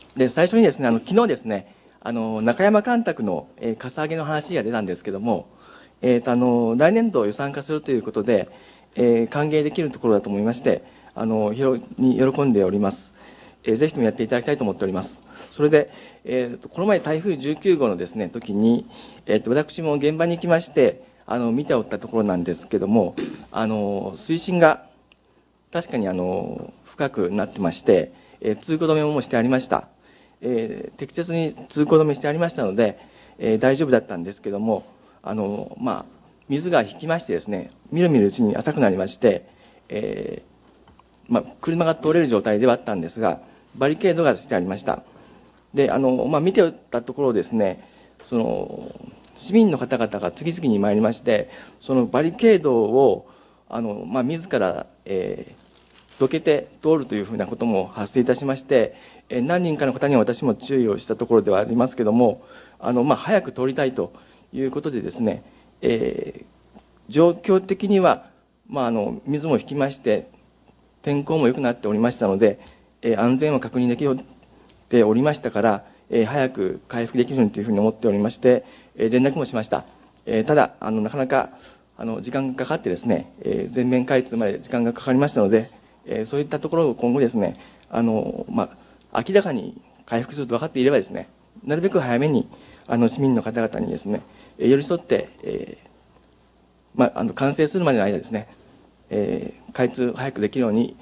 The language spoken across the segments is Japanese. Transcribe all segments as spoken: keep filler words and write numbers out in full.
で、最初にですね、あの昨日ですね、あの中山干拓の、えー、かさ上げの話が出たんですけども、えーと、あの来年度を予算化するということで、えー、歓迎できるところだと思いまして、あの非常に喜んでおります。えー、ぜひともやっていただきたいと思っております。それで、えーと、この前台風じゅうきゅうごうのですね、時に、えーと、私も現場に行きまして、あの見ておったところなんですけども、あの水深が確かにあの深くなってまして、えー、通行止めもしてありました。えー、適切に通行止めしてありましたので、えー、大丈夫だったんですけども、あの、まあ、水が引きましてですね、みるみるうちに浅くなりまして、えーまあ、車が通れる状態ではあったんですが、バリケードがしてありました。で、あの、まあ、見てたところですね、その市民の方々が次々に参りまして、そのバリケードをあの、まあ、自ら、えー、どけて通るというふうなことも発生いたしまして、えー、何人かの方には私も注意をしたところではありますけれども、あの、まあ、早く通りたいということでですね、えー、状況的には、まあ、あの水も引きまして天候も良くなっておりましたので、えー、安全を確認できておりましたから、えー、早く回復できるようにというふうに思っておりまして、えー、連絡もしました。えー、ただあのなかなかあの時間がかかってですね、えー、全面開通まで時間がかかりましたので、えー、そういったところを今後ですね、あの、まあ、明らかに回復すると分かっていればですね、なるべく早めにあの市民の方々にですね、寄り添って、えーまあ、あの完成するまでの間ですね、えー、開通早くできるように、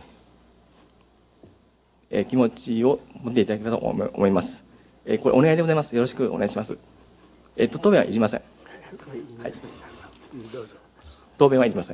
えー、気持ちを持っていただければと思います。えー、これお願いでございます。よろしくお願いします。えっと答弁はいりません。はい。 どうぞ。 答弁はいりません。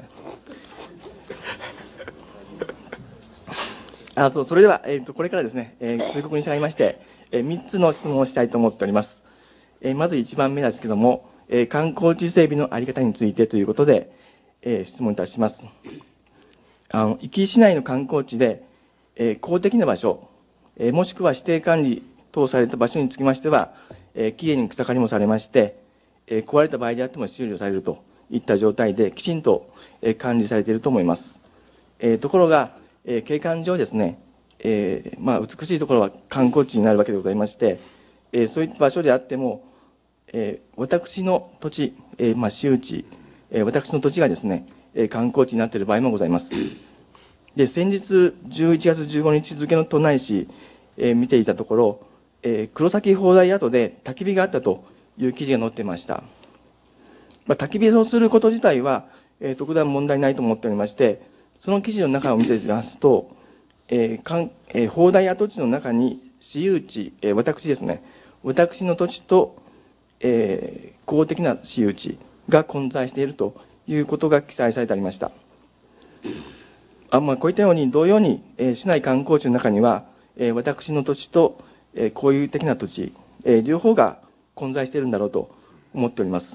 あとそれでは、えー、とこれからですね、えー、通告に従いまして、えー、みっつの質問をしたいと思っております。えー、まずいちばんめですけども、えー、観光地整備の在り方についてということで、えー、質問いたします。あの壱岐市内の観光地で、えー、公的な場所、えー、もしくは指定管理等された場所につきましては、えー、きれいに草刈りもされまして、えー、壊れた場合であっても修理をされるといった状態できちんと、えー、管理されていると思います。えー、ところが、えー、景観上ですね、えーまあ、美しいところは観光地になるわけでございまして、えー、そういった場所であっても、えー、私の土地、えーまあ、私有地、えー、私の土地がですね、えー、観光地になっている場合もございます。で、先日じゅういちがつじゅうごにち付の都内市、えー、見ていたところ、えー、黒崎砲台跡で焚き火があったという記事が載っていました。まあ、焚き火をすること自体は、えー、特段問題ないと思っておりまして、その記事の中を見てみますと、えーかんえー、砲台跡地の中に私有地、えー、私ですね、私の土地と、えー、公的な私有地が混在しているということが記載されてありました。あまあ、こういったように同様に、えー、市内観光地の中には、えー、私の土地と、えー、公有的な土地、えー、両方が混在しているんだろうと思っております。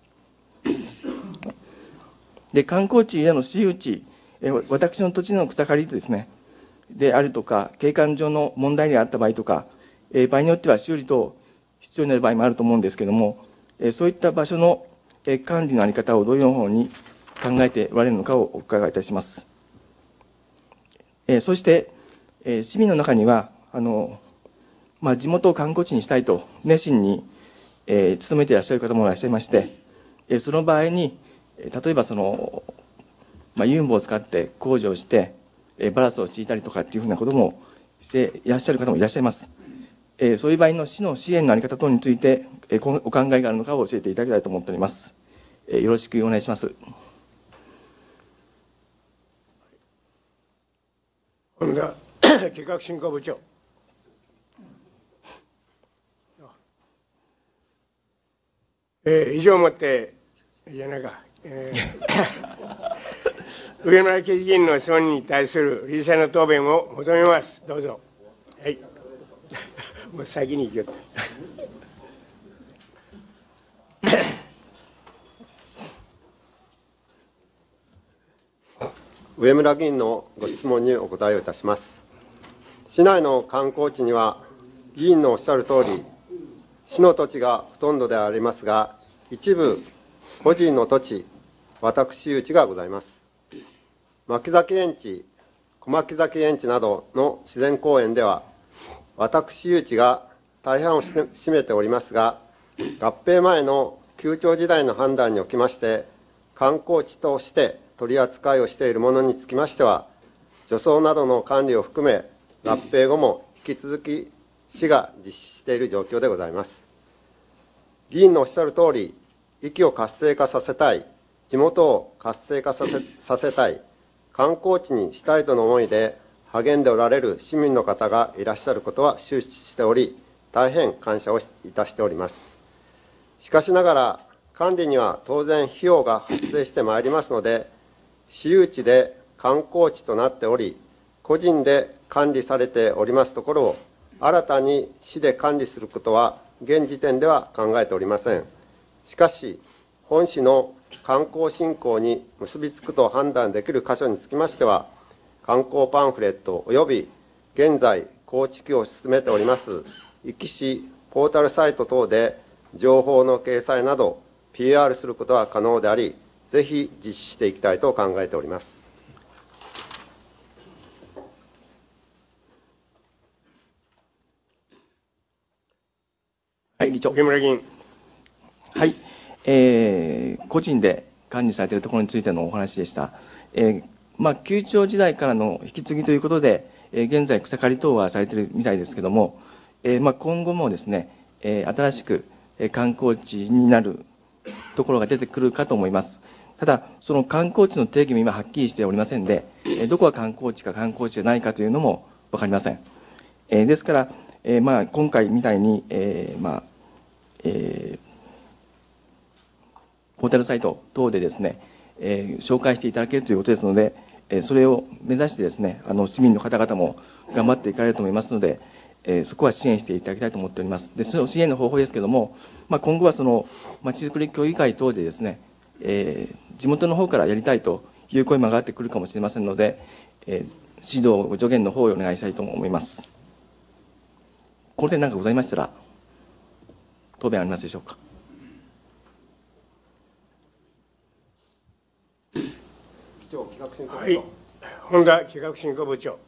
で、観光地への私有地、えー、私の土地の草刈りですね、であるとか、景観上の問題であった場合とか、えー、場合によっては修理等必要になる場合もあると思うんですけれども、えー、そういった場所の、えー、管理の在り方をどういうふうに考えておられるのかをお伺いいたします。えー、そして、えー、市民の中には、あの、まあ、地元を観光地にしたいと熱心に、えー、努めていらっしゃる方もいらっしゃいまして、えー、その場合に、例えばその、まあ、ユンボを使って工事をして、えー、バラスを敷いたりとかっていうふうなこともしていらっしゃる方もいらっしゃいます。えー、そういう場合の市の支援の在り方等について、えー、お考えがあるのかを教えていただきたいと思っております。えー、よろしくお願いします。 本田企画振興部長。えー、以上をもって、じゃないか、えー、上村議員の質問に対する理事会の答弁を求めます。どうぞ。はい。もう先に行きよった。 上村議員のご質問にお答えをいたします。市内の観光地には、議員のおっしゃるとおり、市の土地がほとんどでありますが、一部、個人の土地、私有地がございます。巻崎園地、小牧崎園地などの自然公園では、 私有地が大半を占めておりますが、合併前の旧庁時代の判断におきまして、観光地として取り扱いをしているものにつきましては、除草などの管理を含め、合併後も引き続き市が実施している状況でございます。議員のおっしゃるとおり、域を活性化させたい、地元を活性化させさせたい、観光地にしたいとの思いで励んでおられる市民の方がいらっしゃることは周知しており、大変感謝をいたしております。しかしながら、管理には当然費用が発生してまいりますので、私有地で観光地となっており、個人で管理されておりますところを、新たに市で管理することは、現時点では考えておりません。しかし、本市の観光振興に結びつくと判断できる箇所につきましては、観光パンフレット及び現在構築を進めております壱岐市ポータルサイト等で情報の掲載など ピーアール することは可能であり、ぜひ実施していきたいと考えております。 はい、議長。 池村議員。 はい、えー、個人で管理されているところについてのお話でした。えーまあ、旧庁時代からの引き継ぎということで、えー、現在草刈り等はされているみたいですけれども、えーまあ、今後もですね、えー、新しく観光地になるところが出てくるかと思います。ただ、その観光地の定義も今はっきりしておりませんで、えー、どこが観光地か観光地じゃないかというのも分かりません。えー、ですから、えーまあ、今回みたいに、えーまあえーポータルサイト等でですね、えー、紹介していただけるということですので、えー、それを目指してですね、あの市民の方々も頑張っていかれると思いますので、えー、そこは支援していただきたいと思っております。で、その支援の方法ですけれども、まあ、今後はそのまちづくり協議会等でですね、えー、地元の方からやりたいという声も上がってくるかもしれませんので、えー、指導助言の方をお願いしたいと思います。この点何かございましたら、答弁ありますでしょうか。 はい、本田企画振興部長。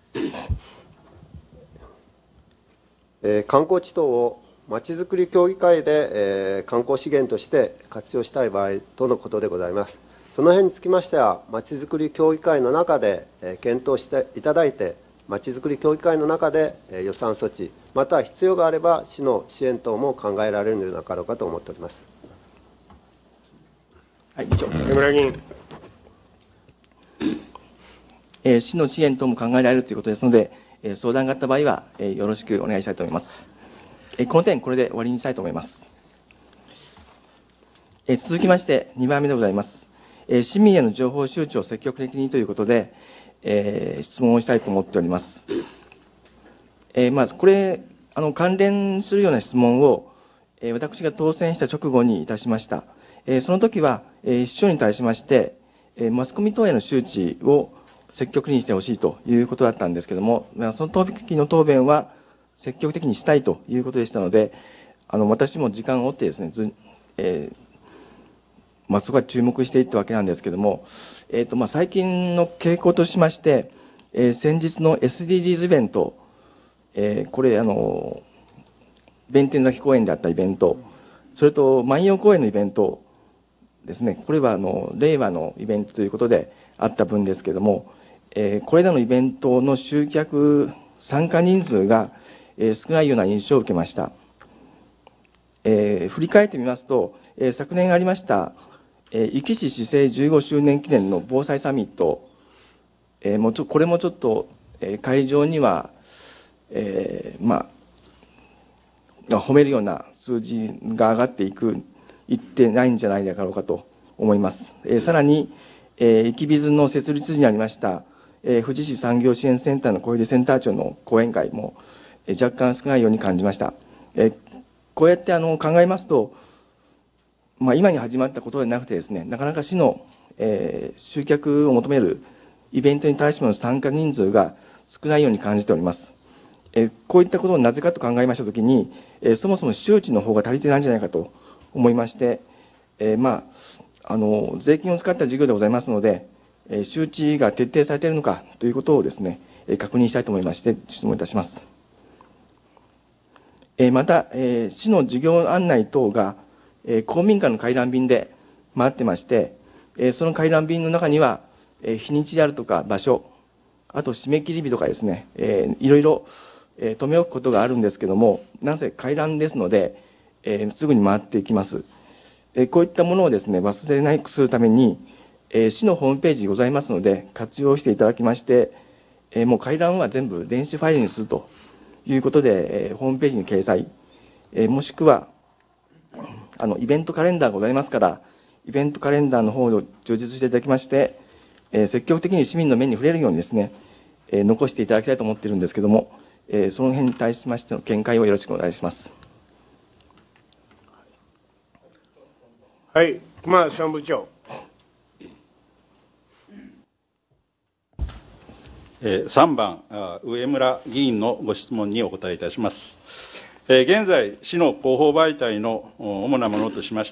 えー、観光地等をまちづくり協議会で、えー、観光資源として活用したい場合とのことでございます。その辺につきましては、まちづくり協議会の中で、えー、検討していただいて、まちづくり協議会の中で、えー、予算措置、また必要があれば市の支援等も考えられるのではなかろうかと思っております。 はい、議長。 池村議員。 えー、市の支援等も考えられるということですので、えー、相談があった場合は、えー、よろしくお願いしたいと思います。えー、この点、これで終わりにしたいと思います。えー、続きまして、にばんめでございます。えー、市民への情報周知を積極的にということで、えー、質問をしたいと思っております。えー、まあ、これ、あの、関連するような質問を、えー、私が当選した直後にいたしました。えー、その時は、えー、市長に対しまして、えー、マスコミ等への周知を積極的にしてほしいということだったんですけれども、その時の答弁は積極的にしたいということでしたので、あの私も時間を追ってですね、ずえーまあ、そこは注目していったわけなんですけれども、えーとまあ、最近の傾向としまして、えー、先日の エスディージーズ イベント、えー、これあの弁天崎公園であったイベント、それと万葉公園のイベントですね、これはあの令和のイベントということであった分ですけれども、えー、これらのイベントの集客参加人数が、えー、少ないような印象を受けました。えー、振り返ってみますと、えー、昨年ありました、えー、壱岐市市政じゅうごしゅうねん記念の防災サミット、えー、もうちょこれもちょっと、えー、会場には、えー、まあ褒めるような数字が上がっていくいってないんじゃないだろうかと思います。えー、さらに、えー、イキビズの設立時にありました、えー、富士市産業支援センターの小出センター長の講演会も、えー、若干少ないように感じました。えー、こうやってあの考えますと、まあ、今に始まったことでなくてですね、なかなか市の、えー、集客を求めるイベントに対しての参加人数が少ないように感じております。えー、こういったことをなぜかと考えましたときに、えー、そもそも周知の方が足りてないんじゃないかと思いまして、えー、まああの税金を使った事業でございますので、えー、周知が徹底されているのかということをですね、えー、確認したいと思いまして質問いたします。 えー、また、えー、市の事業案内等が、えー、公民館の回覧便で回ってまして、えー、その回覧便の中には、えー、日にちであるとか場所、あと締め切り日とかですね、えー、いろいろ、えー、留め置くことがあるんですけども、なぜ回覧ですので、えー、すぐに回っていきます。えー、こういったものをですね、忘れないくするために、えー、市のホームページございますので、活用していただきまして、えー、もう回覧は全部電子ファイルにするということで、えー、ホームページに掲載、えー、もしくは、あの、イベントカレンダーがございますから、イベントカレンダーの方を充実していただきまして、えー、積極的に市民の目に触れるようにですね、えー、残していただきたいと思っているんですけれども、えー、その辺に対しましての見解をよろしくお願いします。 はい、熊総務部長。 さんばん、上村議員のご質問にお答えいたします。現在、市の広報媒体の主なものとしまして、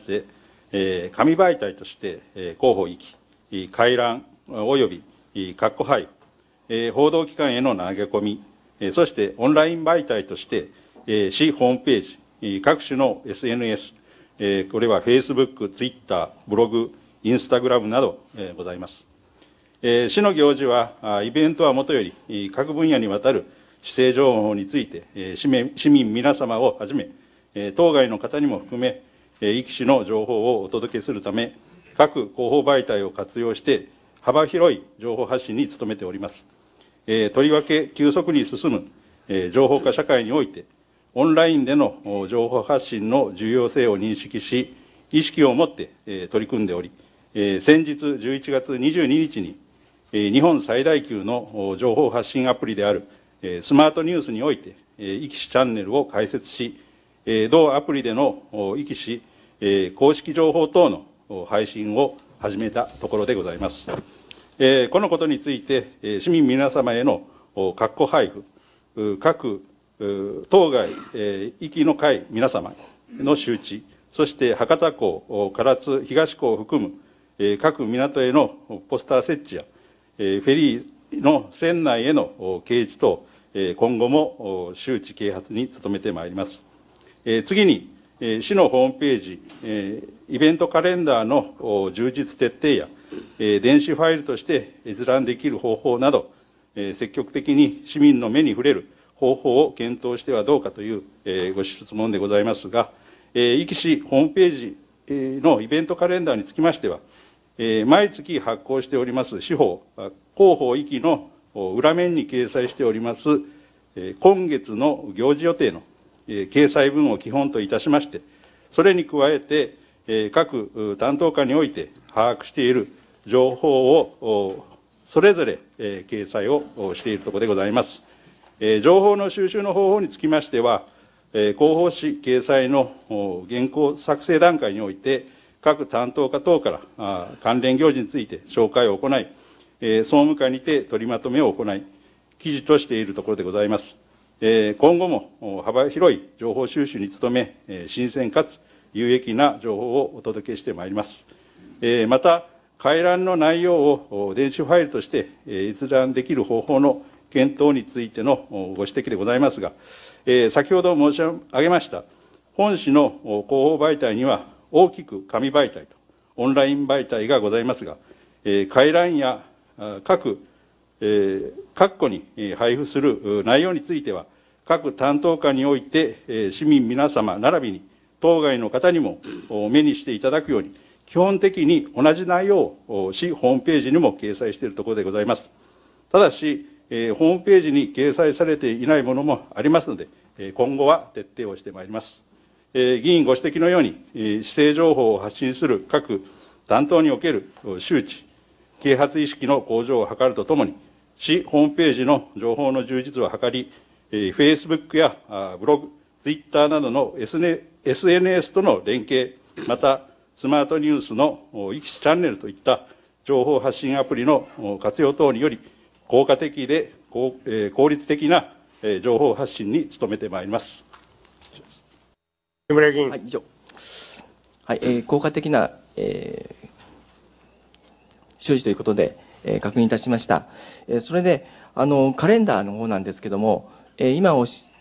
紙媒体として広報域、回覧および括弧配布、報道機関への投げ込み、そしてオンライン媒体として、市ホームページ、各種の エスエヌエス、これは Facebook、Twitter、ブログ、インスタグラムなどございます。えー、市の行事は、イベントはもとより、各分野にわたる市政情報について、えー、市民、市民皆様をはじめ、えー、当該の方にも含め、えー、壱岐市の情報をお届けするため、各広報媒体を活用して、幅広い情報発信に努めております。えー、とりわけ急速に進む、えー、情報化社会において、オンラインでの情報発信の重要性を認識し、意識を持って、えー、取り組んでおり、えー、先日じゅういちがつにじゅうににちに、日本最大級の情報発信アプリであるスマートニュースにおいて、壱岐市チャンネルを開設し、同アプリでの壱岐市公式情報等の配信を始めたところでございます。このことについて、市民皆様への括弧配布、各当該壱岐の会皆様の周知、そして博多港、唐津東港を含む各港へのポスター設置や、フェリーの船内への掲示等、今後も周知啓発に努めてまいります。次に、市のホームページ、イベントカレンダーの充実徹底や、電子ファイルとして閲覧できる方法など、積極的に市民の目に触れる方法を検討してはどうかというご質問でございますが、壱岐市ホームページのイベントカレンダーにつきましては、毎月発行しております市報、広報壱岐の裏面に掲載しております、今月の行事予定の掲載文を基本といたしまして、それに加えて、各担当課において把握している情報をそれぞれ掲載をしているところでございます。情報の収集の方法につきましては、広報誌掲載の原稿作成段階において、各担当課等から関連行事について紹介を行い、総務課にて取りまとめを行い、記事としているところでございます。今後も幅広い情報収集に努め、新鮮かつ有益な情報をお届けしてまいります。また、回覧の内容を電子ファイルとして閲覧できる方法の検討についてのご指摘でございますが、先ほど申し上げました本市の広報媒体には大きく紙媒体とオンライン媒体がございますが、回覧や各各個に配布する内容については、各担当課において市民皆様並びに当該の方にも目にしていただくように、基本的に同じ内容を市ホームページにも掲載しているところでございます。ただし、ホームページに掲載されていないものもありますので、今後は徹底をしてまいります。議員ご指摘のように、市政情報を発信する各担当における周知、啓発意識の向上を図るとともに、市ホームページの情報の充実を図り、Facebook やブログ、Twitter などの エスエヌエス との連携、またスマートニュースの壱岐市チャンネルといった情報発信アプリの活用等により、効果的で効率的な情報発信に努めてまいります。 木村議員。 はい、以上。はい、えー、効果的な、えー、周知ということで、えー、確認いたしました。えー、それで、あの、カレンダーの方なんですけども、えー、今おし、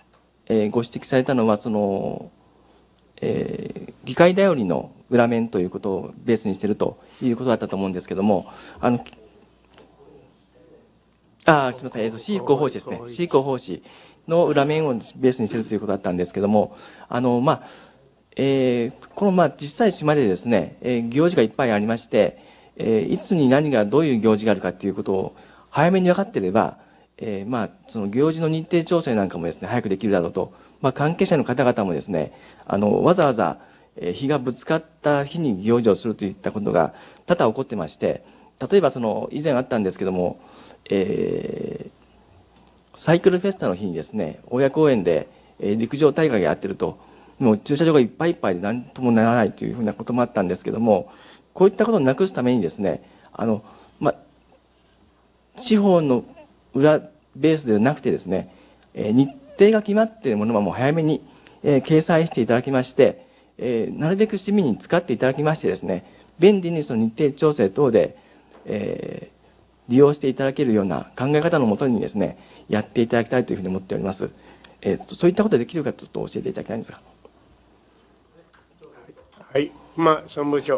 えー、ご指摘されたのは、その、えー、議会頼りの裏面ということをベースにしているということだったと思うんですけども、あの、あすみません、えーと、市広報誌ですね。市広報誌の裏面をベースにしているということだったんですけども、あの、まあ、えー、この、まあ、実際島でですね、えー、行事がいっぱいありまして、えー、いつに何がどういう行事があるかということを早めに分かっていれば、えー、まあ、その行事の日程調整なんかもですね、早くできるだろうと、まあ、関係者の方々もですね、あの、わざわざ、えー、日がぶつかった日に行事をするといったことが多々起こってまして、例えばその、以前あったんですけども、えー、サイクルフェスタの日にですね、大谷公園で、えー、陸上大会がやってると、もう駐車場がいっぱいいっぱいで何ともならないというふうなこともあったんですけども、こういったことをなくすためにですね、あの、まあ、地方の裏ベースではなくてですね、えー、日程が決まっているものはもう早めに、えー、掲載していただきまして、えー、なるべく市民に使っていただきましてですね、便利にその日程調整等で、えー、利用していただけるような考え方のもとにですね、やっていただきたいというふうに思っております。えー、そういったことができるかちょっと教えていただきたいんですが。 はい、馬総務部長。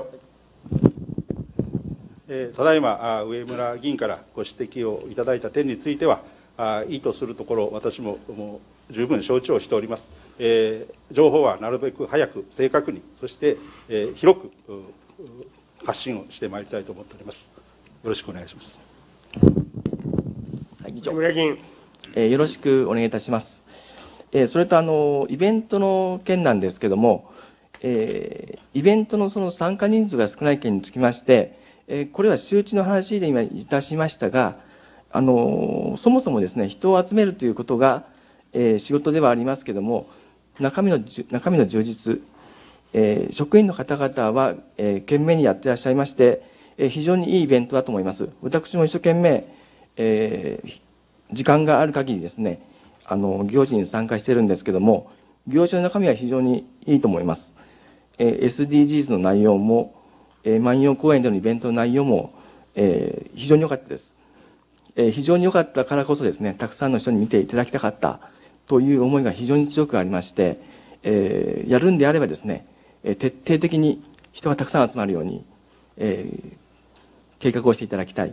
えー、ただいま上村議員からご指摘をいただいた点については、あ意図するところ、私ももう十分承知をしております。えー、情報はなるべく早く、正確に、そして、えー、広く発信をしてまいりたいと思っております。よろしくお願いします。 はい、議長。 村議員。 えー、よろしくお願いいたします。えー、それとあの、イベントの件なんですけども、えー、イベントのその参加人数が少ない件につきまして、えー、これは周知の話で今いたしましたが、あのー、そもそもですね、人を集めるということが、えー、仕事ではありますけども、中身の、中身の充実、えー、職員の方々は、えー、懸命にやっていらっしゃいまして、えー、非常にいいイベントだと思います。私も一生懸命、えー、時間がある限りですね、あの、行事に参加しているんですけども、行事の中身は非常にいいと思います。えー、エスディージーズ の内容も、えー、万葉公園でのイベントの内容も、えー、非常に良かったです。えー、非常に良かったからこそですね、たくさんの人に見ていただきたかったという思いが非常に強くありまして、えー、やるんであればですね、えー、徹底的に人がたくさん集まるように、えー、計画をしていただきたい。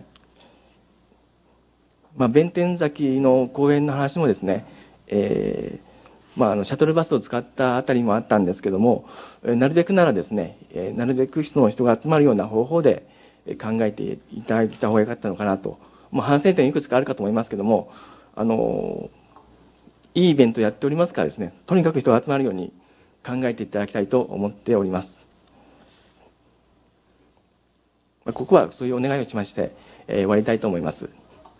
まあ、弁天崎の公園の話もですね、えーまあ、あのシャトルバスを使ったあたりもあったんですけども、なるべくならですね、なるべく人の人が集まるような方法で考えていただいた方が良かったのかなと。まあ、反省点いくつかあるかと思いますけども、あの、いいイベントをやっておりますからですね、とにかく人が集まるように考えていただきたいと思っております。まあ、ここはそういうお願いをしまして、えー、終わりたいと思います。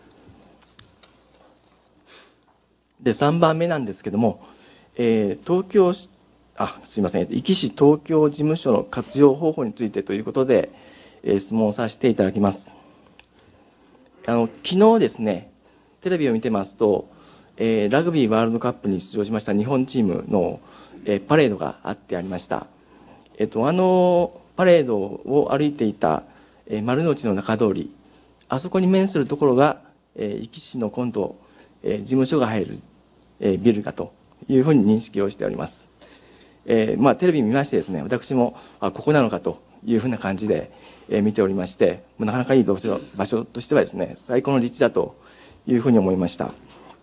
で、さんばんめなんですけども、えー、東京、あ、すいません、壱岐市東京事務所の活用方法についてということで、えー、質問させていただきます。あの、昨日ですね、テレビを見てますと、えー、ラグビーワールドカップに出場しました日本チームの、えー、パレードがあってありました。えっと、あのパレードを歩いていた、えー、丸の内の中通り、あそこに面するところが、えー、壱岐市の今度、えー、事務所が入る、えー、ビルかというふうに認識をしております。えー、まあ、テレビ見ましてですね、私も、あ、ここなのかというふうな感じで、えー、見ておりまして、なかなかいい場所、場所としてはですね、最高の立地だというふうに思いました。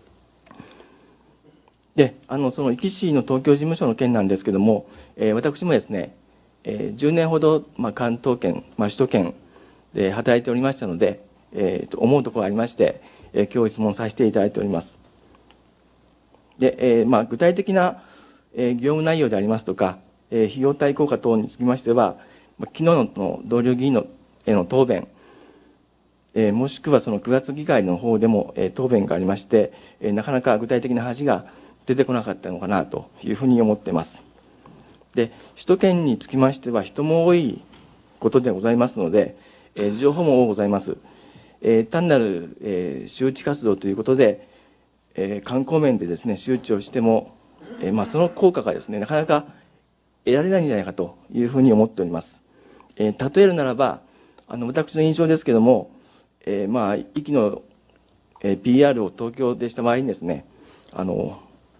で、あの、その壱岐市の東京事務所の件なんですけども、えー、私もですね、えー、じゅうねんほど、まあ、関東圏、まあ、首都圏で働いておりましたので、えー、と思うところがありまして、えー、今日質問させていただいております。で、えーまあ、具体的な、えー、業務内容でありますとか、えー、費用対効果等につきましては、まあ、昨日の同僚議員のへの答弁、えー、もしくはそのくがつ議会の方でも、えー、答弁がありまして、えー、なかなか具体的な話が出てこなかったのかなというふうに思っています。で、首都圏につきましては人も多いことでございますので、えー、情報も多ございます。えー、単なる、えー、周知活動ということで、えー、観光面でですね、周知をしても、えーまあ、その効果がですね、なかなか得られないんじゃないかというふうに思っております。えー、例えるならば、あの、私の印象ですけども、えー、まあ、壱岐の、えー、ピーアール を東京でした場合にですね、あの、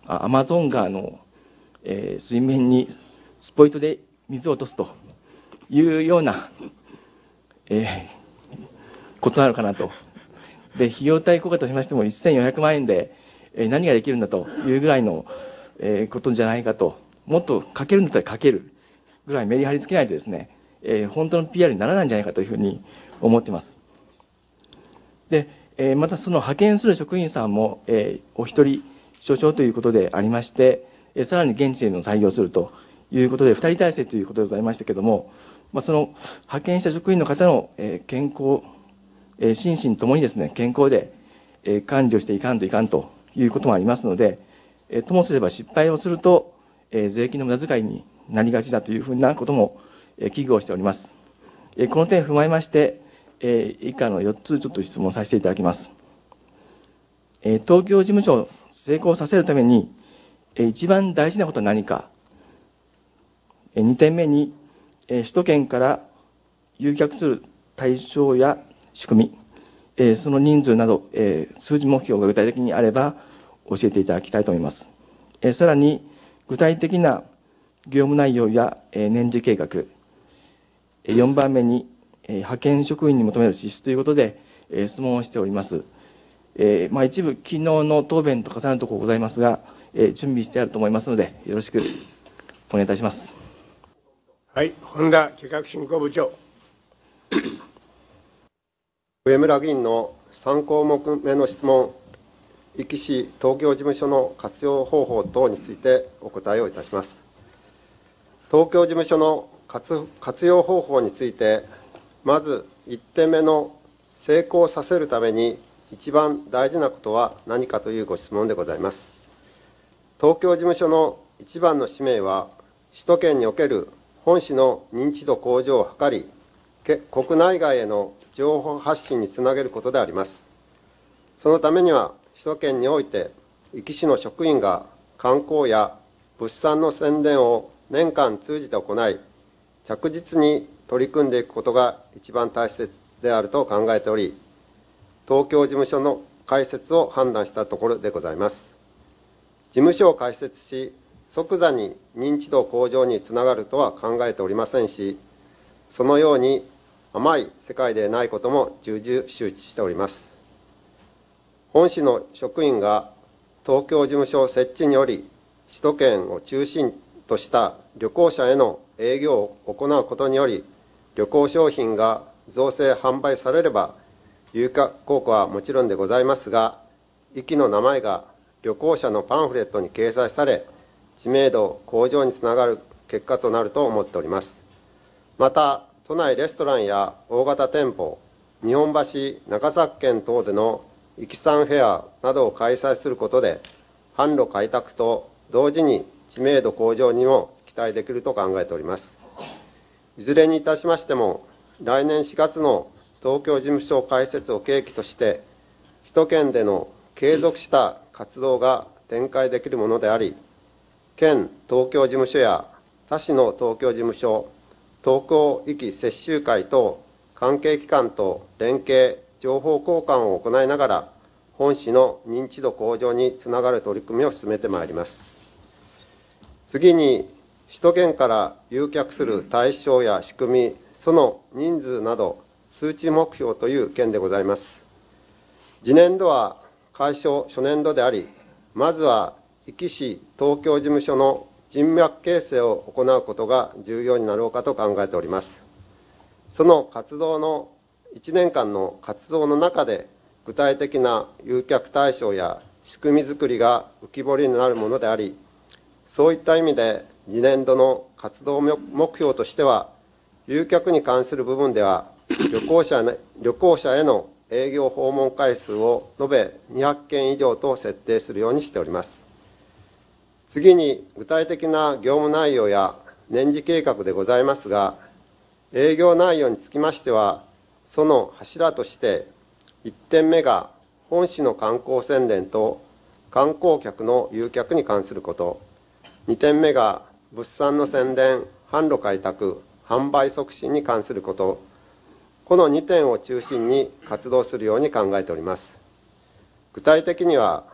アマゾン川の、えー、水面にスポイトで水を落とすというような、えー、ことなのかなと。で、費用対効果としましてもせんよんひゃくまんえんで、えー、何ができるんだというぐらいの、えー、ことじゃないかと。もっとかけるんだったらかけるぐらいメリハリつけないとですね、えー、本当の ピーアール にならないんじゃないかというふうに思っています。で、えー、またその派遣する職員さんも、えー、お一人所長ということでありまして、えー、さらに現地での採用するということでふたり体制ということでございましたけれども、まあ、その派遣した職員の方の、えー、健康、えー、心身ともにですね、健康で、えー、管理をしていかんといかんということもありますので、えー、ともすれば失敗をすると、えー、税金の無駄遣いになりがちだというふうなことも、えー、危惧をしております。えー、この点を踏まえまして、えー、以下のよっつちょっと質問させていただきます。えー、東京事務所を成功させるために、えー、一番大事なことは何か。えー、にてんめに、えー、首都圏から誘客する対象や仕組み、えー、その人数など、えー、数字目標が具体的にあれば教えていただきたいと思います。えー、さらに、具体的な業務内容や、えー、年次計画、えー、よんばんめに、えー、派遣職員に求める支出ということで、えー、質問をしております。えーまあ、一部、昨日の答弁と重なるところございますが、えー、準備してあると思いますので、よろしくお願いいたします。 はい、本田企画振興部長。 上村議員のさん項目目の質問、壱岐市東京事務所の活用方法等についてお答えをいたします。東京事務所の 活, 活用方法について、まずいってんめの成功させるために一番大事なことは何かというご質問でございます。東京事務所の一番の使命は、首都圏における本市の認知度向上を図り、国内外への情報発信につなげることであります。そのためには、首都圏において、壱岐市の職員が観光や物産の宣伝を年間通じて行い、着実に取り組んでいくことが一番大切であると考えており、東京事務所の開設を判断したところでございます。事務所を開設し、即座に認知度向上につながるとは考えておりませんし、そのように甘い世界でないことも重々周知しております。本市の職員が東京事務所設置により、首都圏を中心とした旅行者への営業を行うことにより、旅行商品が造成販売されれば、有価効果はもちろんでございますが、壱岐の名前が旅行者のパンフレットに掲載され、知名度向上につながる結果となると思っております。また、都内レストランや大型店舗、日本橋、長崎県等での壱岐産フェアなどを開催することで、販路開拓と同時に知名度向上にも期待できると考えております。いずれにいたしましても、来年しがつの東京事務所開設を契機として、首都圏での継続した活動が展開できるものであり、県東京事務所や他市の東京事務所、東京壱岐接種会等関係機関と連携、情報交換を行いながら、本市の認知度向上につながる取り組みを進めてまいります。次に、首都圏から誘客する対象や仕組み、その人数など、数値目標という件でございます。次年度は開所初年度であり、まずは壱岐市東京事務所の人脈形成を行うことが重要になろうかと考えております。その活動のいちねんかんの活動の中で、具体的な誘客対象や仕組み作りが浮き彫りになるものであり、そういった意味で次年度の活動目標としては、誘客に関する部分では、旅行者ね、旅行者への営業訪問回数を延べにひゃっけん以上と設定するようにしております。次に、具体的な業務内容や年次計画でございますが、営業内容につきましては、その柱として、いってんめが本市の観光宣伝と観光客の誘客に関すること、にてんめが物産の宣伝、販路開拓、販売促進に関すること、このにてんを中心に活動するように考えております。具体的には、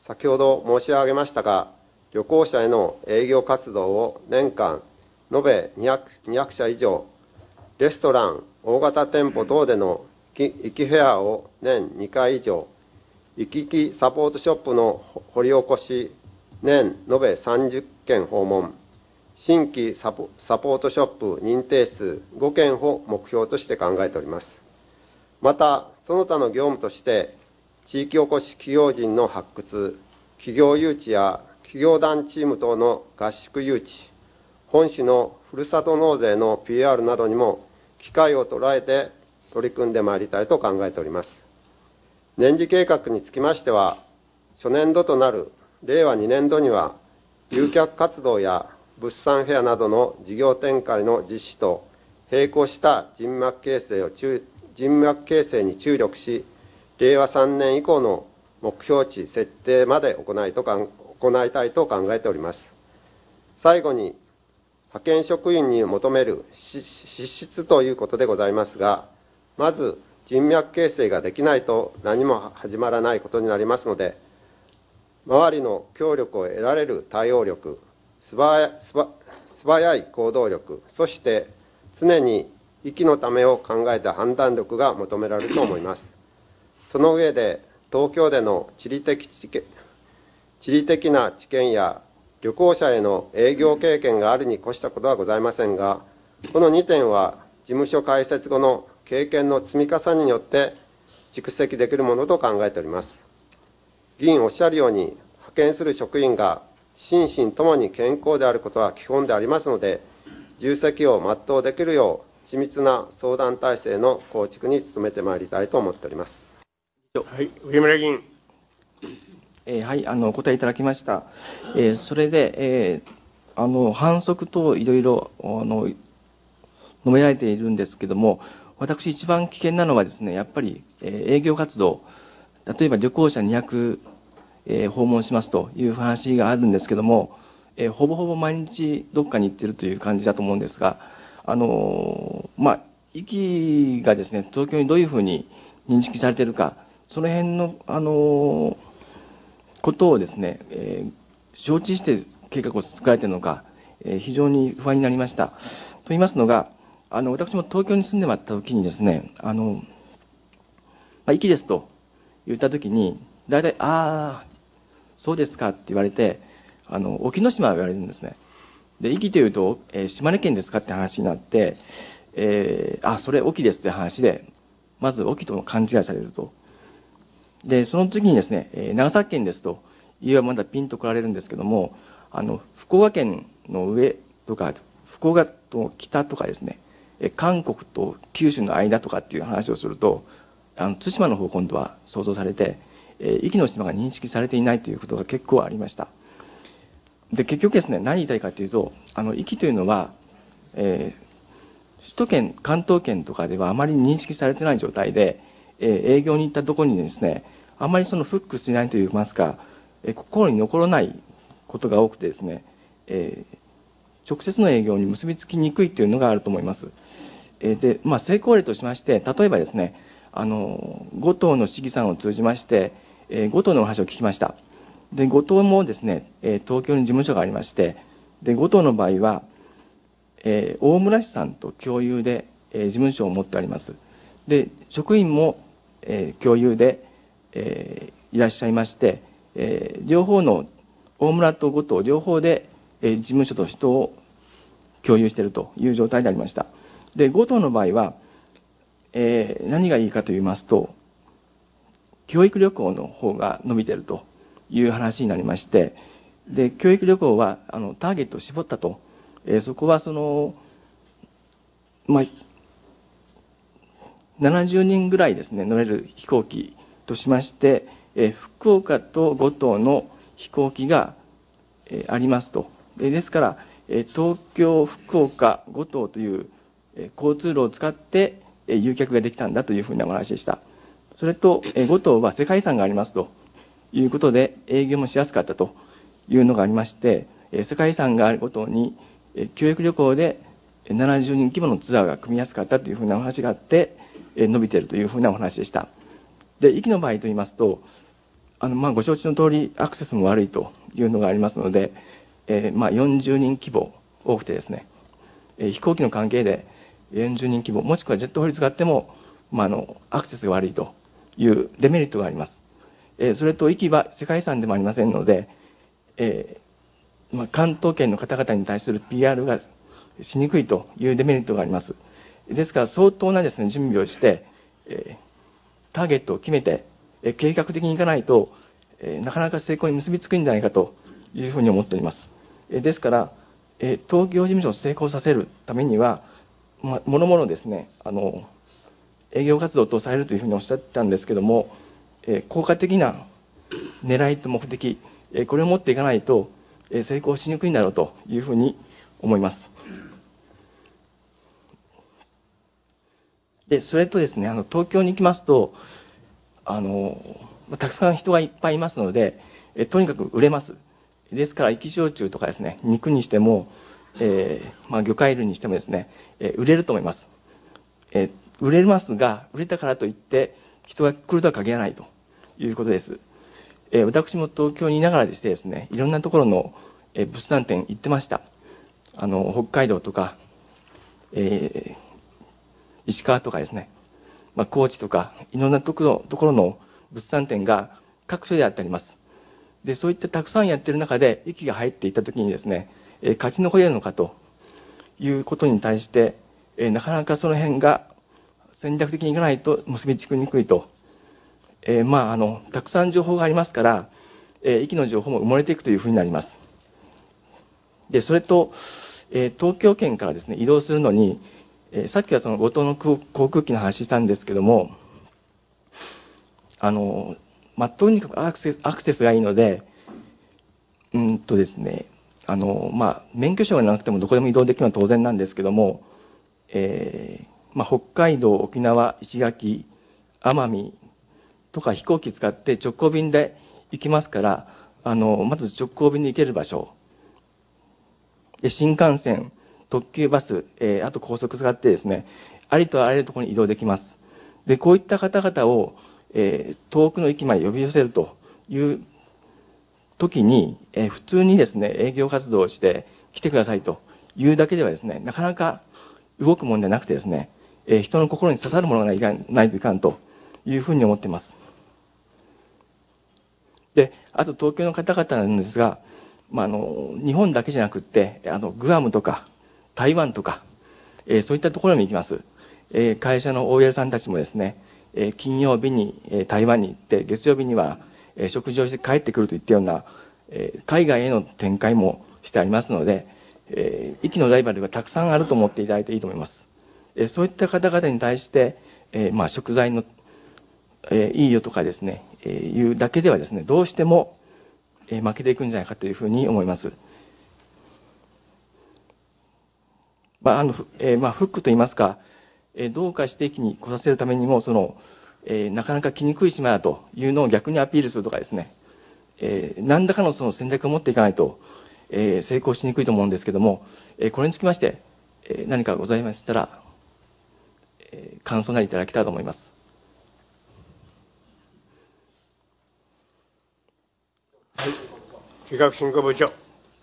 先ほど申し上げましたが、旅行者への営業活動を年間延べにひゃく社以上、レストラン、大型店舗等での行きフェアを年にかい以上、行き来サポートショップの掘り起こし、年延べさんじゅっけん訪問、新規サポートショップ認定数ごけんを目標として考えております。また、その他の業務として、地域おこし企業人の発掘、企業誘致や企業団チーム等の合宿誘致、本市のふるさと納税の ピーアール などにも機会を捉えて取り組んでまいりたいと考えております。年次計画につきましては、初年度となるれいわにねんどには、誘客活動や物産フェアなどの事業展開の実施と並行した人脈形成を中人脈形成に注力し、れいわさんねん以降の目標値設定まで行いとか行いたいと考えております。最後に、派遣職員に求める資質ということでございますが、まず人脈形成ができないと何も始まらないことになりますので、周りの協力を得られる対応力、素早素早い行動力、そして常に息のためを考えた判断力が求められると思います。その上で、東京での地理的知見、地理的な知見や旅行者への営業経験があるに越したことはございませんが、このにてんは事務所開設後の経験の積み重ねによって蓄積できるものと考えております。議員おっしゃるように、派遣する職員が心身ともに健康であることは基本でありますので、重責を全うできるよう、緻密な相談体制の構築に努めてまいりたいと思っております。 はい、上村議員。 えー、はい、あのお答えいただきました。えー、それで、えー、あの反則等いろいろあの述べられているんですけども、私一番危険なのはですね、やっぱり、えー、営業活動、例えば旅行者にひゃく、えー、訪問しますという話があるんですけども、えー、ほぼほぼ毎日どっかに行っているという感じだと思うんですが、あのー、まあ、行きがですね、東京にどういうふうに認識されているか、その辺の、あのー、ことをですね、えー、承知して計画を作られているのか、えー、非常に不安になりました。と言いますのが、あの私も東京に住んでまったときにですね、あの、まあ、行きですと言ったときに、大体、ああ、そうですかって言われて、あの沖ノ島が言われるんですね。で、壱岐というと、えー、島根県ですかって話になって、えー、あ、それ隠岐ですって話で、まず隠岐と勘違いされると。で、その次にですね、えー、長崎県ですと、言えばまだピンと来られるんですけども、あの、福岡県の上とか、福岡と北とかですね、えー、韓国と九州の間とかっていう話をすると、あの、対馬の方今度は想像されて、えー、壱岐の島が認識されていないということが結構ありました。で、結局ですね、何言いたいかというと、あの、壱岐というのは、えー、首都圏、関東圏とかではあまり認識されてない状態で、えー、営業に行ったところにですね、あまりそのフックしないといいますか、えー、心に残らないことが多くてですね、えー、直接の営業に結びつきにくいというのがあると思います。えー、で、まあ、成功例としまして、例えばですね、あの、五島の市議さんを通じまして、えー、五島のお話を聞きました。で、五島もですね、えー、東京に事務所がありまして、で、五島の場合は、えー、大村市さんと共有で、えー、事務所を持っております。で、職員も、えー、共有で、えー、いらっしゃいまして、えー、両方の大村と五島両方で、えー、事務所と人を共有しているという状態でありました。で、五島の場合は、えー、何がいいかと言いますと、教育旅行の方が伸びているという話になりまして、で、教育旅行はあのターゲットを絞ったと、えー、そこはその、まあ、ななじゅうにんぐらいですね、乗れる飛行機としまして、えー、福岡と五島の飛行機が、えー、ありますと。で、ですから、えー、東京、福岡、五島という、えー、交通路を使って、えー、誘客ができたんだというふうなお話でした。それと、えー、五島は世界遺産がありますということで、営業もしやすかったというのがありまして、えー、世界遺産がある五島に、えー、教育旅行でななじゅうにん規模のツアーが組みやすかったというふうなお話があって、えー、伸びているというふうなお話でした。で、壱岐の場合といいますと、 あのまあご承知の通りアクセスも悪いというのがありますので、えーまあ、よんじゅうにん規模多くてですね、えー飛行機の関係でよんじゅうにん規模、もしくはジェットホイール使っても、まあ、あのアクセスが悪いというデメリットがあります。えーそれと、壱岐は世界遺産でもありませんので、えーまあ、関東圏の方々に対する ピーアール がしにくいというデメリットがあります。ですから相当なですね、準備をして、えー、ターゲットを決めて、えー、計画的にいかないと、えー、なかなか成功に結びつくんじゃないかというふうに思っております。えー、ですから、えー、東京事務所を成功させるためには、まあ、もろもろですね、あの営業活動とされるというふうにおっしゃったんですけども、えー、効果的な狙いと目的、えー、これを持っていかないと、えー、成功しにくいんだろうというふうに思います。でそれとですね、あの東京に行きますと、あのたくさん人がいっぱいいますので、えとにかく売れます。ですから、生き焼酎とかですね、肉にしても、えーまあ、魚介類にしてもですね、えー、売れると思います。えー、売れますが、売れたからといって人が来るとは限らないということです。えー、私も東京にいながらでしてですね、いろんなところの、えー、物産展行ってました。あの北海道とか、えー石川とかですね、まあ、高知とかいろんなところところの物産展が各所であってあります。でそういったたくさんやっている中で息が入っていったときにですね、えー、勝ち残れるのかということに対して、えー、なかなかその辺が戦略的にいかないと結びつきにくいと、えー、まああのたくさん情報がありますから、えー、息の情報も埋もれていくというふうになります。でそれと、えー、東京圏からですね移動するのに、えー、さっきはその五島の航空機の話したんですけども、あの、まあ、とにかくアクセス、アクセスがいいので、うんとですね、あの、まあ、免許証がなくてもどこでも移動できるのは当然なんですけども、えーまあ、北海道、沖縄、石垣、奄美とか飛行機使って直行便で行きますから、あの、まず直行便に行ける場所、で新幹線、特急バス、えー、あと高速使ってですね、ありとあらゆるところに移動できます。で、こういった方々を、えー、遠くの駅まで呼び寄せるという時に、えー、普通にですね、営業活動をして来てくださいというだけではですね、なかなか動くものではなくてですね、えー、人の心に刺さるものがいかないといかんというふうに思っています。で、あと東京の方々なんですが、まあ、あの日本だけじゃなくってあのグアムとか台湾とか、えー、そういったところに行きます。えー、会社の オーエル さんたちもですね、えー、金曜日に、えー、台湾に行って月曜日には、えー、食事をして帰ってくるといったような、えー、海外への展開もしてありますので、えー、息のライバルがたくさんあると思っていただいていいと思います。えー、そういった方々に対して、えーまあ、食材の、えー、いいよとかですね、えー、いうだけではですね、どうしても、えー、負けていくんじゃないかというふうに思います。まああのえーまあ、フックといいますか、えー、どうかして駅に来させるためにもその、えー、なかなか来にくい島だというのを逆にアピールするとかですね、えー、何らかのその戦略を持っていかないと、えー、成功しにくいと思うんですけども、えー、これにつきまして、えー、何かございましたら、えー、感想なりいただけたらと思います。 はい、企画振興部長。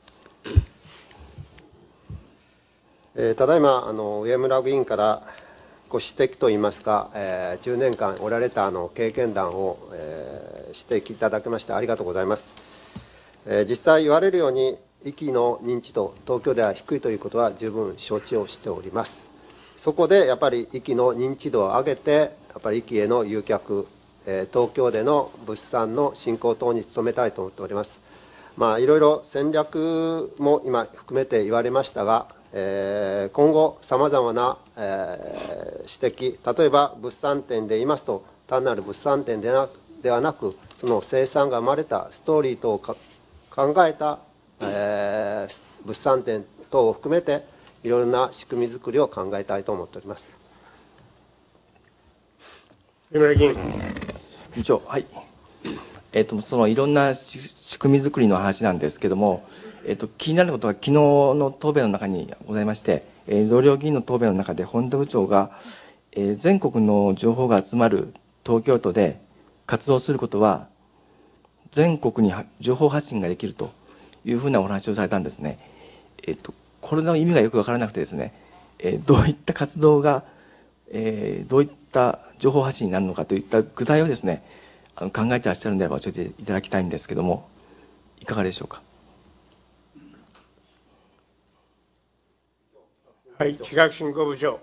えー、ただいまあの上村議員からご指摘といいますか、えー、じゅうねんかんおられたあの経験談を、えー、指摘いただきましてありがとうございます。えー、実際言われるように息の認知度東京では低いということは十分承知をしております。そこでやっぱり息の認知度を上げてやっぱり息への誘客、えー、東京での物産の振興等に努めたいと思っております。まあいろいろ戦略も今含めて言われましたが、えー、今後さまざまな、えー、指摘、例えば物産展で言いますと単なる物産展でなではなくその生産が生まれたストーリー等を考えた、えー、物産展等を含めていろいろな仕組み作りを考えたいと思っております。 上村議員。 議長、はい。えっと、そのいろんな仕組み作りの話なんですけども、えっと、気になることが昨日の答弁の中にございまして、えー、同僚議員の答弁の中で本田部長が、えー、全国の情報が集まる東京都で活動することは、 全国に情報発信ができるというふうなお話をされたんですね。えっと、これの意味がよくわからなくてですね、えー、どういった活動が、えー、どういった情報発信になるのかといった具体をですね、あの考えていらっしゃるのであれば教えていただきたいんですけども、いかがでしょうか。 はい、企画振興部長。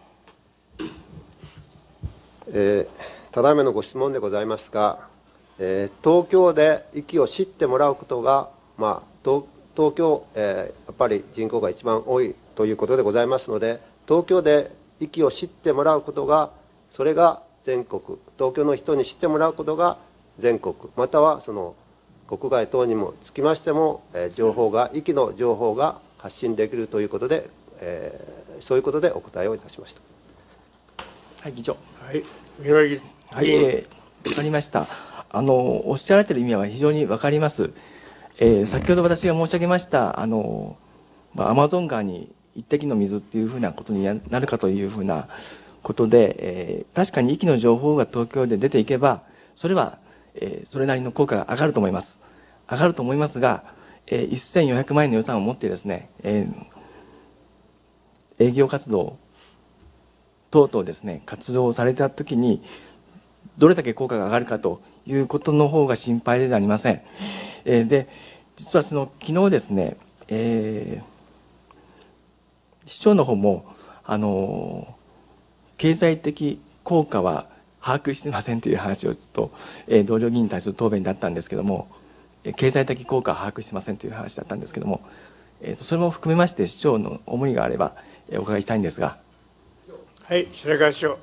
えー、ただいまのご質問でございますが、えー、東京で息を知ってもらうことが、まあ、東, 東京、えー、やっぱり人口が一番多いということでございますので、東京で息を知ってもらうことが、それが全国、東京の人に知ってもらうことが全国、またはその国外等にもつきましても、えー、情報が、息の情報が発信できるということで、えー、そういうことでお答えをいたしました。 はい、議長。 はい、三浦議員。 はい、えー、わかりました。あの、おっしゃられている意味は非常にわかります。えー、先ほど私が申し上げました、あの、まあ、アマゾン川に一滴の水っていうふうなことになるかというふうなことで、えー、確かに息の情報が東京で出ていけば、それは、えー、それなりの効果が上がると思います。上がると思いますが、えー、せんよんひゃくまんえんの予算を持ってですね、えー、営業活動等々ですね、活動をされたときに、どれだけ効果が上がるかということの方が心配ではありません。えー、で、実はその昨日ですね、えー、市長の方も、あの、経済的効果は把握してませんという話をずっと、えー、同僚議員に対する答弁だったんですけども、経済的効果は把握してませんという話だったんですけども、えー、とそれも含めまして市長の思いがあれば、えー、お伺いしたいんですが。 はい、白川市長。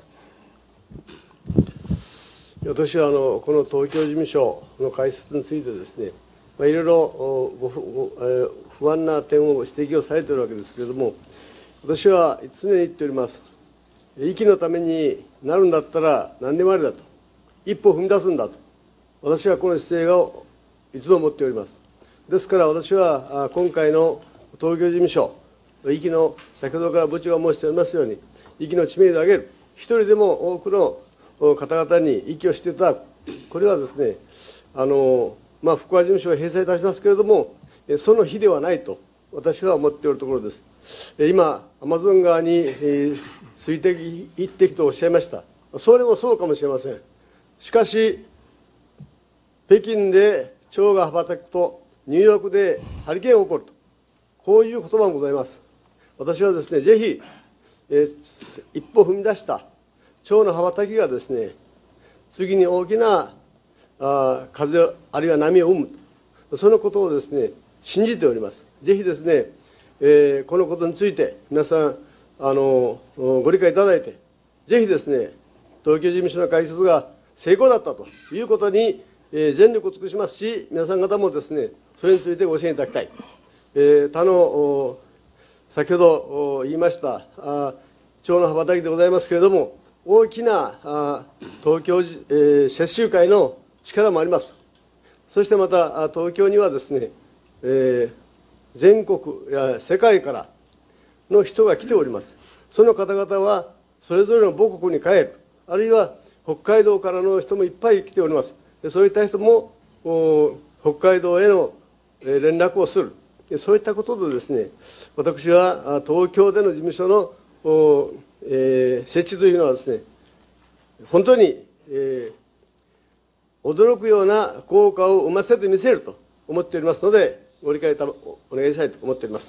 私はあのこの東京事務所の開設についてですね、まあ、いろいろごご、えー、不安な点を指摘をされているわけですけれども、私は常に言っております。息のためになるんだったら何でもありだと、一歩踏み出すんだと、私はこの姿勢をいつも持っております。ですから私は今回の東京事務所、息の、先ほどから部長が申しておりますように、息の知名度を上げる、一人でも多くの方々に息をしていただく、これはですね、あのまあ、福和事務所が閉鎖いたしますけれども、その日ではないと私は思っておるところです。今、アマゾン川に水滴一滴とおっしゃいました。それもそうかもしれません。しかし、北京で蝶が羽ばたくと、ニューヨークでハリケーンが起こると、こういう言葉もございます。私はですね、ぜひ、えー、一歩踏み出した蝶の羽ばたきがですね、次に大きなあ風あるいは波を生むと、そのことをですね、信じております。ぜひですね、えー、このことについて皆さんあのご理解いただいて、ぜひですね、東京事務所の開設が成功だったということに、えー、全力を尽くしますし、皆さん方もですね、それについてご支援いただきたい。えー、他の先ほど言いました蝶の羽ばたきでございますけれども、大きなあ東京、えー、接種会の力もあります。そしてまた東京にはですね、えー、全国や世界からの人が来ております。その方々はそれぞれの母国に帰る、あるいは北海道からの人もいっぱい来ております。そういった人も北海道への連絡をする、そういったことでですね、私は東京での事務所の、えー、設置というのはですね、本当に、えー、驚くような効果を生ませてみせると思っておりますので、ご理解お願いしたいと思っております。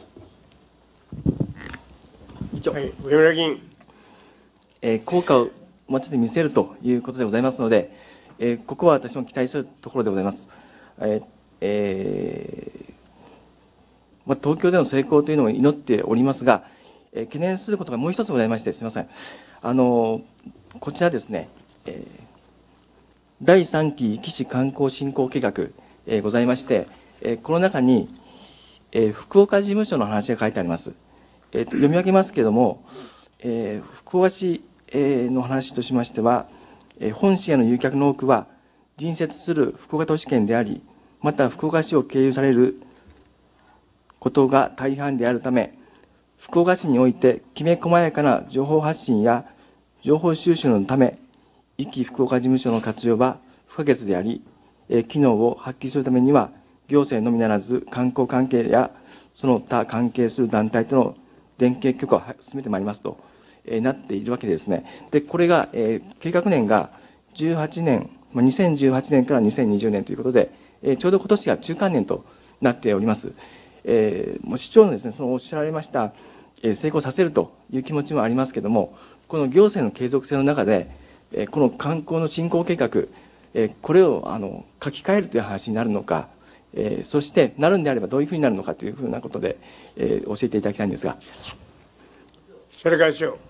以上、 はい、上村議員。 えー、効果を生ませてみせるということでございますので、えー、ここは私も期待するところでございます。えーえーまあ、東京での成功というのを祈っておりますが、えー、懸念することがもう一つございまして、すみません。あのー、こちらですね、えー、だいさんき壱岐観光振興計画、えー、ございまして、えー、この中に、えー、福岡事務所の話が書いてあります。えー、と読み上げますけれども、えー、福岡市、えー、の話としましては、えー、本市への誘客の多くは隣接する福岡都市圏であり、また福岡市を経由されることが大半であるため、福岡市においてきめ細やかな情報発信や情報収集のため、壱岐福岡事務所の活用は不可欠であり、 えー機能を発揮するためには、行政のみならず観光関係やその他関係する団体との連携強化を進めてまいりますと、えーなっているわけでですね。で、これが、えー計画年がじゅうはちねん、まあにせんじゅうはちねんからにせんにじゅうねんということで、えーちょうど今年が中間年となっております。えーもう市長のですね、そのおっしゃられました、えー成功させるという気持ちもありますけれども、この行政の継続性の中で、えーこの観光の振興計画、えーこれをあの書き換えるという話になるのか、えーそしてなるんであればどういうふうになるのかというふうなことで、えー教えていただきたいんですが。 それから市長。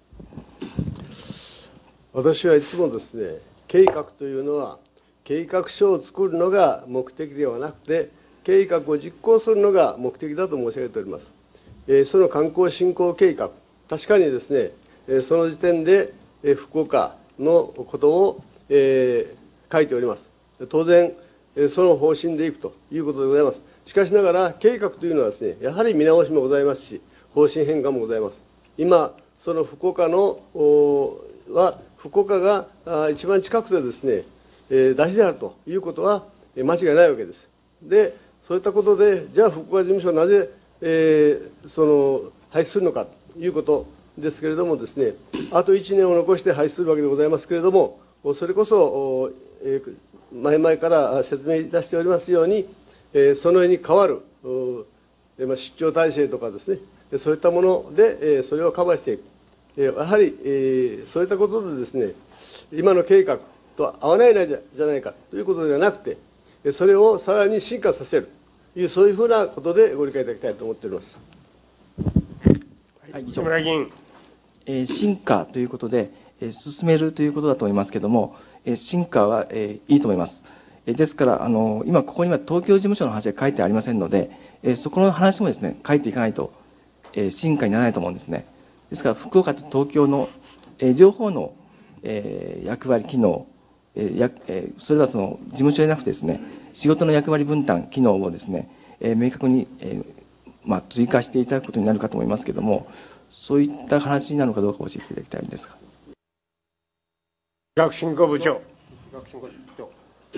私はいつもですね、計画というのは、計画書を作るのが目的ではなくて、計画を実行するのが目的だと申し上げております。えーその観光振興計画、確かにですね、えーその時点で、えー福岡のことを、えー書いております。当然、えーその方針でいくということでございます。しかしながら、計画というのはですね、やはり見直しもございますし、方針変化もございます。今、その福岡のおは、福岡があ一番近くでですね、えー大事であるということはえー間違いないわけです。で、そういったことで、じゃあ福岡事務所をなぜ、えーその廃止するのかということですけれどもですね、あといちねんを残して廃止するわけでございますけれども、それこそ、おえー前々から説明いたしておりますように、えーその絵に代わる、おえーまあ出張体制とかですね、そういったもので、えーそれをカバーしていく。えーやはり、えーそういったことでですね、今の計画と合わないじゃじゃないかということではなくて、えーそれをさらに進化させるという、そういうふうなことでご理解いただきたいと思っております。 はい、以西上。 村議員。 えー進化ということで、えー進めるということだと思いますけれども、えー進化は、えーいいと思います。えーですから、あの今、ここには東京事務所の話が書いてありませんので、えーそこの話もですね、書いていかないと、えー進化にならないと思うんですね。ですから、福岡と東京の、えー両方の、えー役割、機能、えーやえーそれはその事務所でなくてですね、仕事の役割分担、機能をですね、えー明確に、えーまあ、追加していただくことになるかと思いますけれども、そういった話になるのかどうか教えていただきたいんですが。 学振興部長。 学振興部長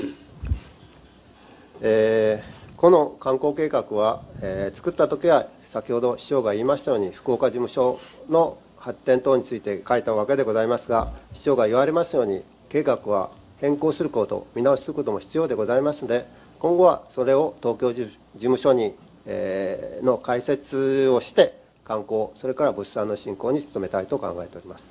えーこの観光計画は、えー作ったときは、先ほど市長が言いましたように、福岡事務所の発展等について書いたわけでございますが、市長が言われましたように、計画は変更すること、見直しすることも必要でございますので、今後はそれを東京事務所に、えーの開設をして、観光、それから物産の振興に努めたいと考えております。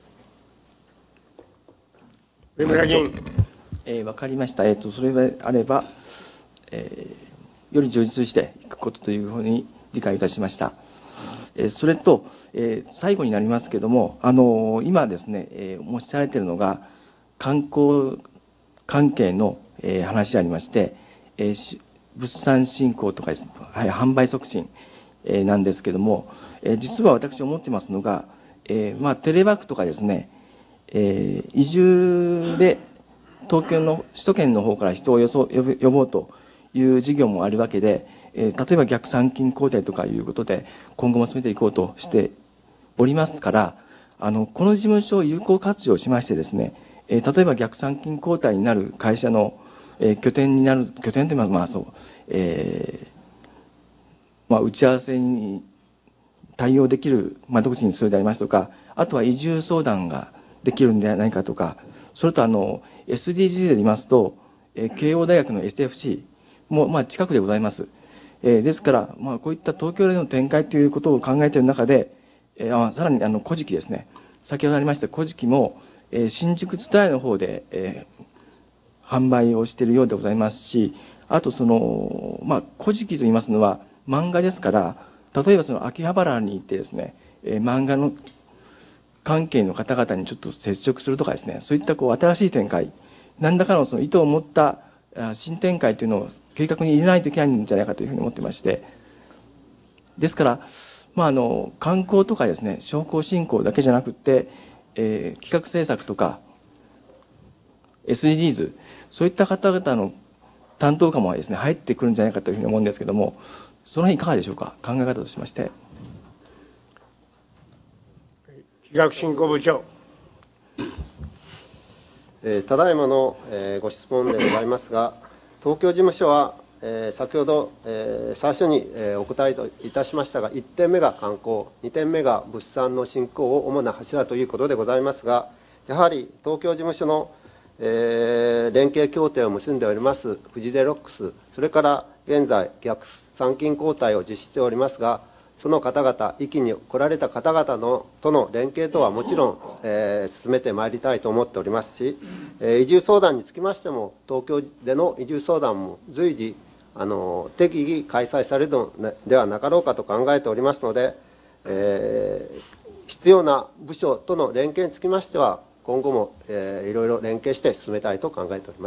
上村議員。 えー、分かりました。えーと、それであれば、えーより充実していくことというふうに理解いたしました。えーそれと、えー最後になりますけれども、あのー今ですね、えー、おっしゃられているのが、観光関係の、えー話でありまして、えーし物産振興とかですね、はい、販売促進、えーなんですけれども、えー実は私思ってますのが、えーまあ、テレワークとかですね、えー移住で東京の首都圏の方から人をよそ呼ぶ呼ぼうという事業もあるわけで、えー例えば逆参勤交代とかいうことで今後も進めていこうとしておりますから、あのこの事務所を有効活用しましてですね、えー例えば逆参勤交代になる会社の、えー拠点になる拠点というのはまあそう、えーまあ、打ち合わせに対応できる窓口にするでありますとか、あとは移住相談ができるんではないかとか、それとあの エスディージー で言いますと、えー慶応大学の エスエフシー もまあ近くでございます。えーですから、まあ、こういった東京での展開ということを考えている中で、えーあさらにあの古事記ですね、先ほどありました古事記も、えー新宿ツタヤの方で、えー販売をしているようでございますし、あとその、まあ、古事記といいますのは漫画ですから、例えばその秋葉原に行ってですね、えー漫画の関係の方々にちょっと接触するとかですね、そういったこう新しい展開、何らかのその意図を持ったあ新展開というのを計画に入れないといけないんじゃないかというふうに思ってまして、ですから、まあ、あの観光とかですね、商工振興だけじゃなくて、えー企画政策とか エスディージーズ、そういった方々の担当官もですね入ってくるんじゃないかというふうに思うんですけども、その辺いかがでしょうか、考え方としまして。 学振興部長。 えー、ただいまの、えー、ご質問でございますが、東京事務所は、えー、先ほど、えー、最初に、えー、お答えいたしましたが、いってんめが観光、にてんめが物産の振興を主な柱ということでございますが、やはり東京事務所の、えー、連携協定を結んでおりますフジゼロックス、それから現在、逆参勤交代を実施しておりますが、その方々、域に来られた方々のとの連携とはもちろん、えー、進めてまいりたいと思っておりますし、えー、移住相談につきましても、東京での移住相談も随時、あの適宜開催されるのではなかろうかと考えておりますので、えー、必要な部署との連携につきましては、今後も、えー、いろいろ連携して進めたいと考えております。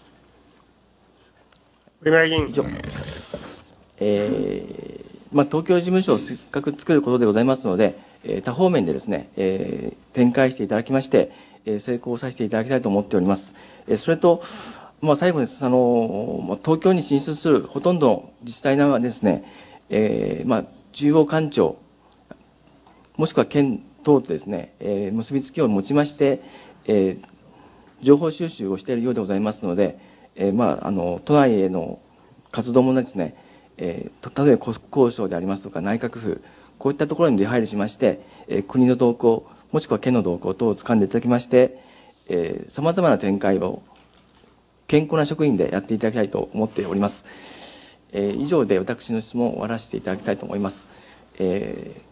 上村議員。 以上。えーまあ、東京事務所をせっかく作ることでございますので、えー、多方面でですね、えー、展開していただきまして、えー、成功させていただきたいと思っております。えー、それと、まあ、最後にあの東京に進出するほとんどの自治体はですね、えーまあ、中央官庁、もしくは県等とですね、えー、結びつきを持ちまして、えー、情報収集をしているようでございますので、えーまあ、あの都内への活動もですね、えー、例えば国交省でありますとか内閣府、こういったところに出入りしまして、えー、国の動向、もしくは県の動向等を掴んでいただきまして、さまざまな展開を健康な職員でやっていただきたいと思っております。えー、以上で私の質問を終わらせていただきたいと思います。えー